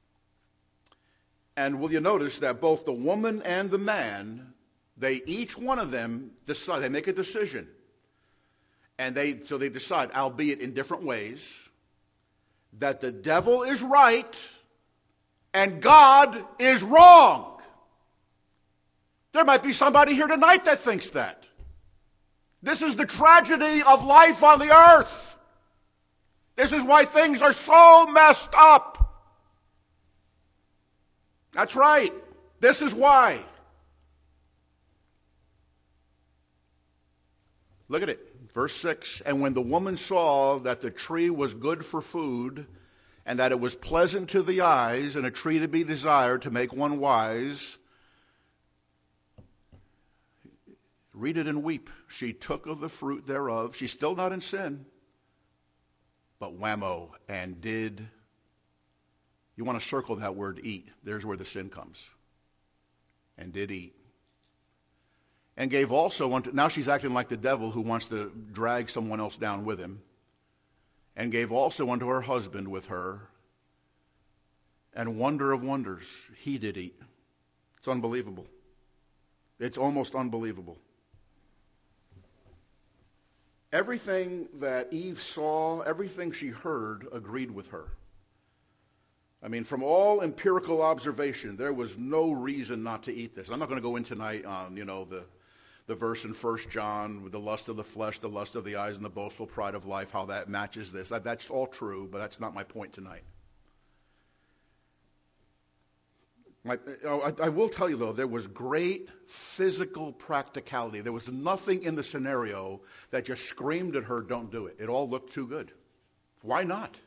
A: And will you notice that both the woman and the man, each one of them decide, they make a decision. And they decide, albeit in different ways, that the devil is right and God is wrong. There might be somebody here tonight that thinks that. This is the tragedy of life on the earth. This is why things are so messed up. That's right. This is why. Look at it. Verse 6, and when the woman saw that the tree was good for food, and that it was pleasant to the eyes, and a tree to be desired to make one wise, read it and weep. She took of the fruit thereof. She's still not in sin. But whammo, and did. You want to circle that word eat. There's where the sin comes. And did eat. And gave also unto, now she's acting like the devil who wants to drag someone else down with him. And gave also unto her husband with her. And wonder of wonders, he did eat. It's unbelievable. It's almost unbelievable. Everything that Eve saw, everything she heard, agreed with her. I mean, from all empirical observation, there was no reason not to eat this. I'm not going to go in tonight on, the verse in 1 John, with the lust of the flesh, the lust of the eyes, and the boastful pride of life, how that matches this. That's all true, but that's not my point tonight. I will tell you, though, there was great physical practicality. There was nothing in the scenario that just screamed at her, don't do it. It all looked too good. Why not?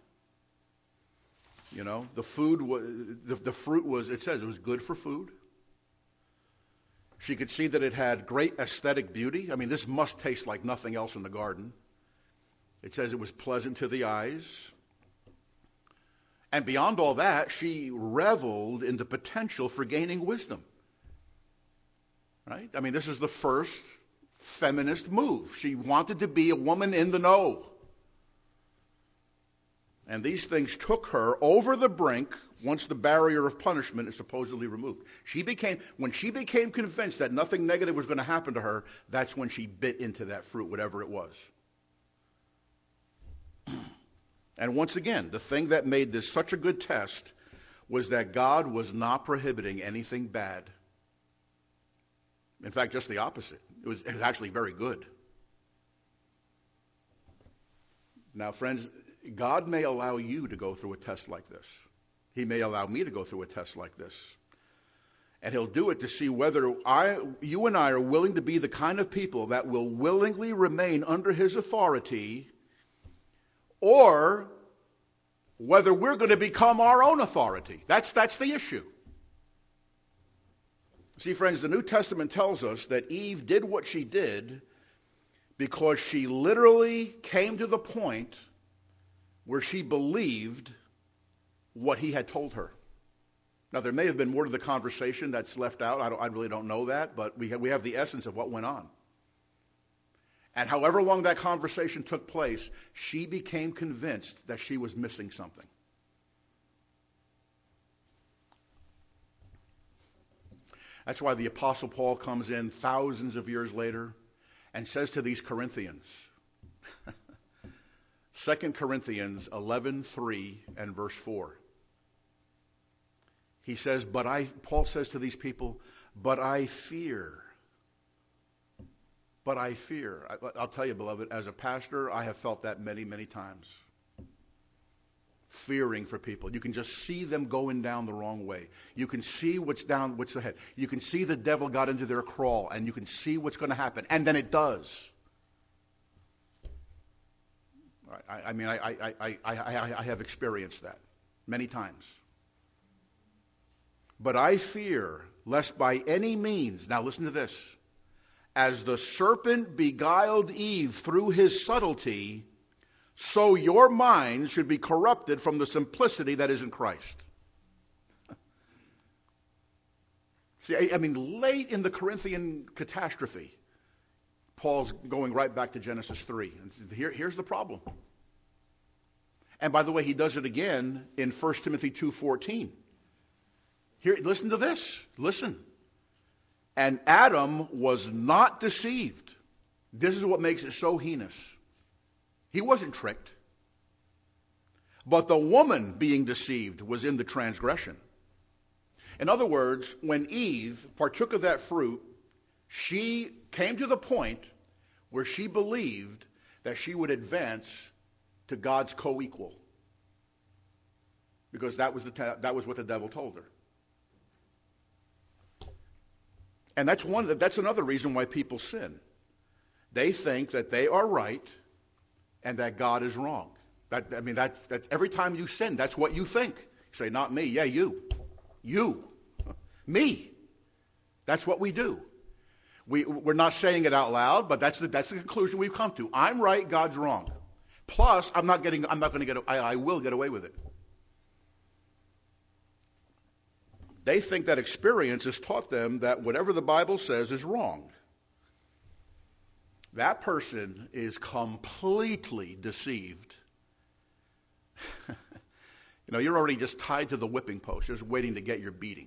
A: The food was, the fruit was, it says it was good for food. She could see that it had great aesthetic beauty. I mean, this must taste like nothing else in the garden. It says it was pleasant to the eyes. And beyond all that, she reveled in the potential for gaining wisdom. Right? I mean, this is the first feminist move. She wanted to be a woman in the know. And these things took her over the brink once the barrier of punishment is supposedly removed. When she became convinced that nothing negative was going to happen to her, that's when she bit into that fruit, whatever it was. And once again, the thing that made this such a good test was that God was not prohibiting anything bad. In fact, just the opposite. It was actually very good. Now, friends, God may allow you to go through a test like this. He may allow me to go through a test like this. And he'll do it to see whether you and I are willing to be the kind of people that will willingly remain under his authority, or whether we're going to become our own authority. That's the issue. See, friends, the New Testament tells us that Eve did what she did because she literally came to the point where she believed what he had told her. Now, there may have been more to the conversation that's left out. I really don't know that, but we have the essence of what went on. And however long that conversation took place, she became convinced that she was missing something. That's why the Apostle Paul comes in thousands of years later and says to these Corinthians, 2 Corinthians 11:3 and verse 4. He says, Paul says to these people, but I fear. But I fear. I'll tell you, beloved, as a pastor, I have felt that many, many times. Fearing for people. You can just see them going down the wrong way. You can see what's ahead. You can see the devil got into their crawl, and you can see what's going to happen. And then it does. I have experienced that many times. But I fear, lest by any means, now listen to this, as the serpent beguiled Eve through his subtlety, so your minds should be corrupted from the simplicity that is in Christ. See, late in the Corinthian catastrophe, Paul's going right back to Genesis 3. Here's the problem. And by the way, he does it again in 1 Timothy 2:14. Here, listen to this. Listen. And Adam was not deceived. This is what makes it so heinous. He wasn't tricked. But the woman being deceived was in the transgression. In other words, when Eve partook of that fruit, she came to the point where she believed that she would advance to God's co-equal. Because that was what the devil told her. And that's another reason why people sin. They think that they are right and that God is wrong. That every time you sin, that's what you think. You say, not me. Yeah, you. You. Me. That's what we do. We're not saying it out loud, but that's the conclusion we've come to. I'm right, God's wrong. Plus, I will get away with it. They think that experience has taught them that whatever the Bible says is wrong. That person is completely deceived. You're already just tied to the whipping post, just waiting to get your beating.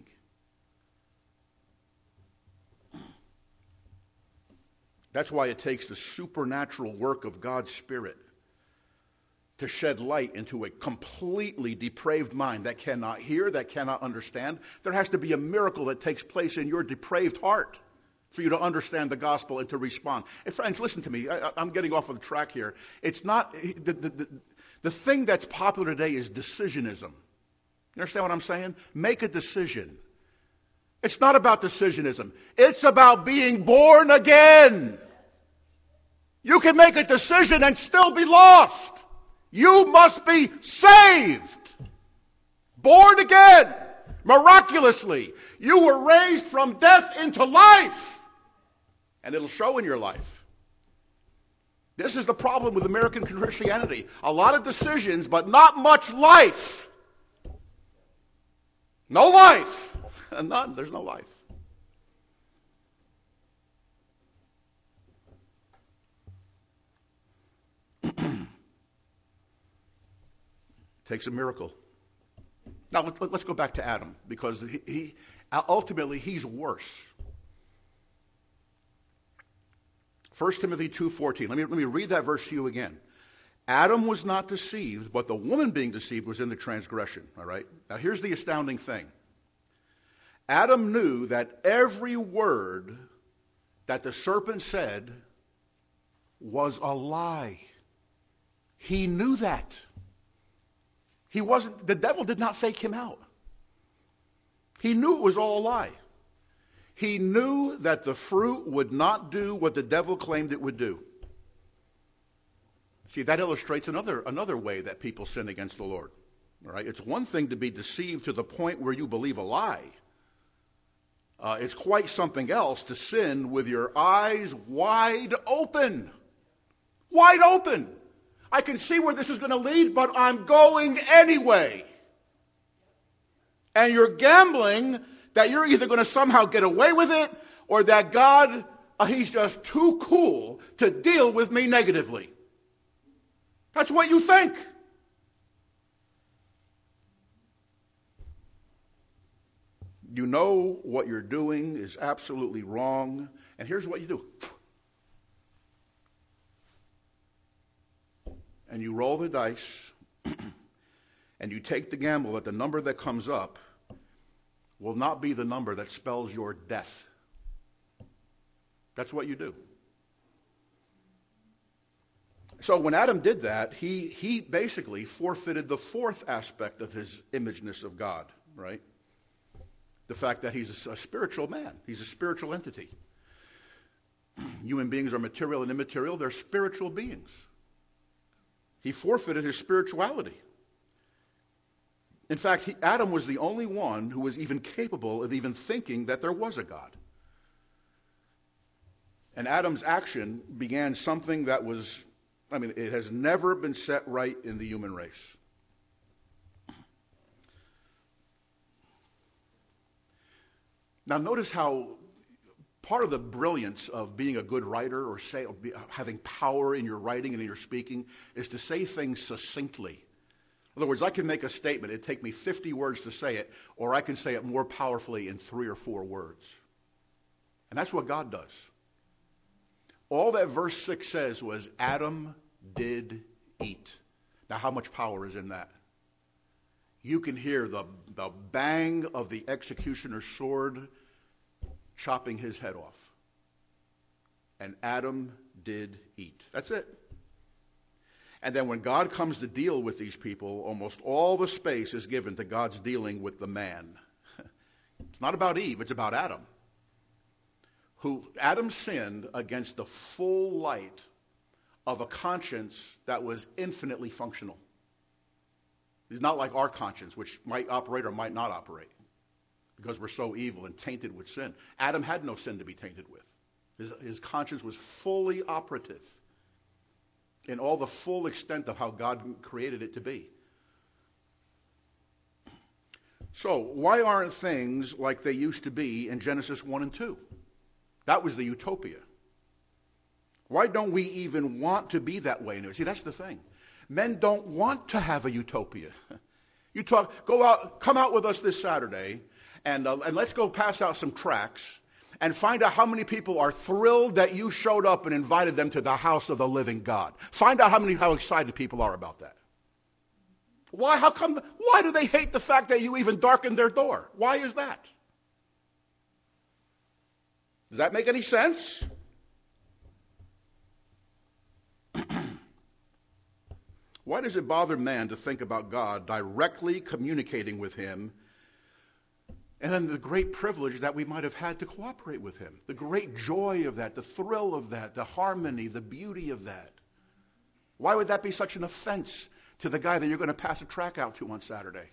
A: That's why it takes the supernatural work of God's Spirit to shed light into a completely depraved mind that cannot hear, that cannot understand. There has to be a miracle that takes place in your depraved heart for you to understand the gospel and to respond. And friends, listen to me. I'm getting off of the track here. It's not the thing that's popular today is decisionism. You understand what I'm saying? Make a decision. It's not about decisionism. It's about being born again. You can make a decision and still be lost. You must be saved. Born again. Miraculously. You were raised from death into life. And it'll show in your life. This is the problem with American Christianity. A lot of decisions, but not much life. No life. There's no life. Takes a miracle. Now let's go back to Adam, because he ultimately he's worse. 1 Timothy 2:14. Let me read that verse to you again. Adam was not deceived, but the woman being deceived was in the transgression. All right. Now here's the astounding thing. Adam knew that every word that the serpent said was a lie. He knew that. The devil did not fake him out. He knew it was all a lie. He knew that the fruit would not do what the devil claimed it would do. See, that illustrates another way that people sin against the Lord. All right? It's one thing to be deceived to the point where you believe a lie. It's quite something else to sin with your eyes wide open. Wide open. I can see where this is going to lead, but I'm going anyway. And you're gambling that you're either going to somehow get away with it, or that God he's just too cool to deal with me negatively. That's what you think. You know what you're doing is absolutely wrong, and here's what you do. And you roll the dice, and you take the gamble that the number that comes up will not be the number that spells your death. That's what you do. So when Adam did that, he basically forfeited the fourth aspect of his imageness of God, right? The fact that he's a spiritual man. He's a spiritual entity. Human beings are material and immaterial. They're spiritual beings. He forfeited his spirituality. In fact, Adam was the only one who was even capable of even thinking that there was a God. And Adam's action began something that was, it has never been set right in the human race. Now notice how part of the brilliance of being a good writer or having power in your writing and in your speaking is to say things succinctly. In other words, I can make a statement. It'd take me 50 words to say it, or I can say it more powerfully in 3 or 4 words. And that's what God does. All that verse 6 says was, Adam did eat. Now, how much power is in that? You can hear the bang of the executioner's sword chopping his head off. And Adam did eat. That's it. And then when God comes to deal with these people, almost all the space is given to God's dealing with the man. It's not about Eve, it's about Adam. Adam sinned against the full light of a conscience that was infinitely functional. It's not like our conscience, which might operate or might not operate, because we're so evil and tainted with sin. Adam had no sin to be tainted with. His conscience was fully operative in all the full extent of how God created it to be. So, why aren't things like they used to be in Genesis 1 and 2? That was the utopia. Why don't we even want to be that way? See, that's the thing. Men don't want to have a utopia. Come out with us this Saturday, and let's go pass out some tracts and find out how many people are thrilled that you showed up and invited them to the house of the living God. Find out how excited people are about that. Why? Why do they hate the fact that you even darkened their door? Why is that? Does that make any sense? Why does it bother man to think about God directly communicating with him, and then the great privilege that we might have had to cooperate with him? The great joy of that, the thrill of that, the harmony, the beauty of that. Why would that be such an offense to the guy that you're going to pass a tract out to on Saturday?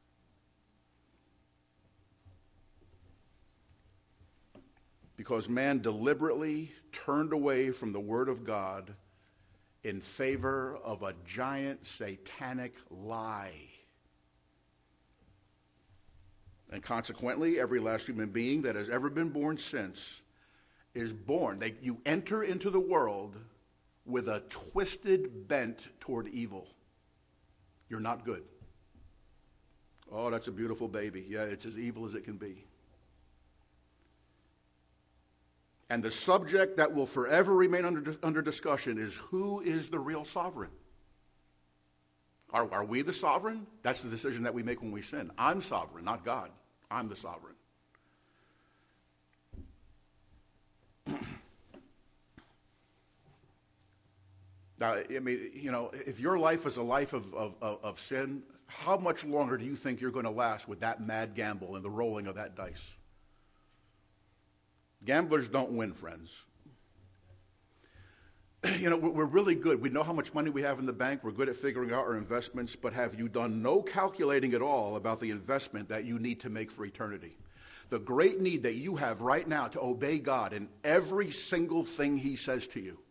A: Because man deliberately turned away from the Word of God in favor of a giant satanic lie. And consequently, every last human being that has ever been born since is born. You enter into the world with a twisted bent toward evil. You're not good. Oh, that's a beautiful baby. Yeah, it's as evil as it can be. And the subject that will forever remain under discussion is, who is the real sovereign? Are we the sovereign? That's the decision that we make when we sin. I'm sovereign, not God. I'm the sovereign. Now, if your life is a life of sin, how much longer do you think you're going to last with that mad gamble and the rolling of that dice? Gamblers don't win, friends. We're really good. We know how much money we have in the bank. We're good at figuring out our investments. But have you done no calculating at all about the investment that you need to make for eternity? The great need that you have right now to obey God in every single thing He says to you.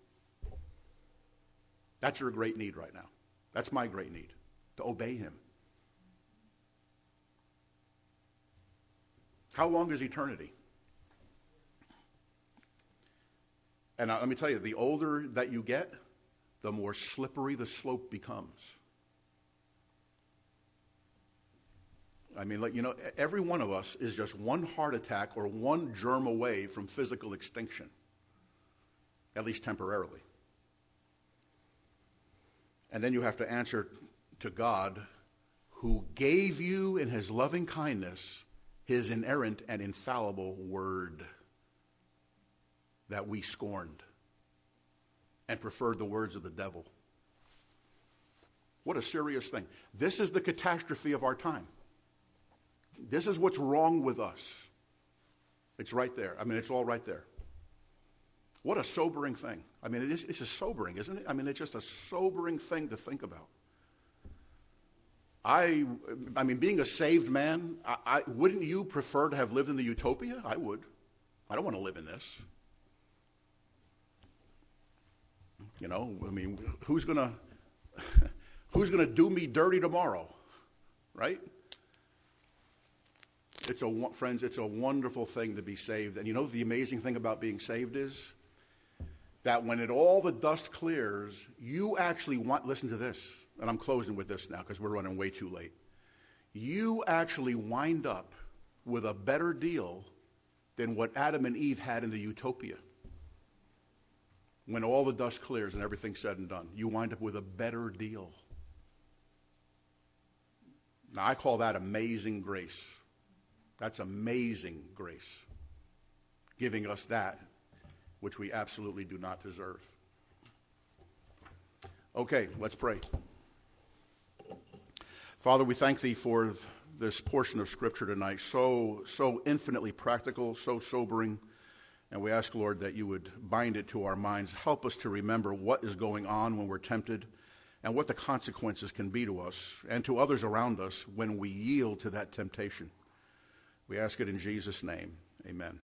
A: That's your great need right now. That's my great need, to obey Him. How long is eternity?
B: And let me tell you, the older that you get, the more slippery the slope becomes. I mean, every one of us is just one heart attack or one germ away from physical extinction, at least temporarily. And then you have to answer to God, who gave you in his loving kindness his inerrant and infallible word that we scorned and preferred the words of the devil. What a serious thing. This is the catastrophe of our time. This is what's wrong with us. It's right there. I mean, it's all right there. What a sobering thing. I mean, it's just sobering, isn't it? I mean, it's just a sobering thing to think about. I mean, being a saved man, wouldn't you prefer to have lived in the utopia? I would. I don't want to live in this. You know, I mean, who's gonna do me dirty tomorrow, right? Friends, it's a wonderful thing to be saved. And you know the amazing thing about being saved is that when all the dust clears, you actually listen to this, and I'm closing with this now because we're running way too late. You actually wind up with a better deal than what Adam and Eve had in the utopia. When all the dust clears and everything's said and done, you wind up with a better deal. Now, I call that amazing grace. That's amazing grace, giving us that which we absolutely do not deserve. Okay, let's pray. Father, we thank thee for this portion of Scripture tonight, so infinitely practical, so sobering. And we ask, Lord, that you would bind it to our minds. Help us to remember what is going on when we're tempted and what the consequences can be to us and to others around us when we yield to that temptation. We ask it in Jesus' name. Amen.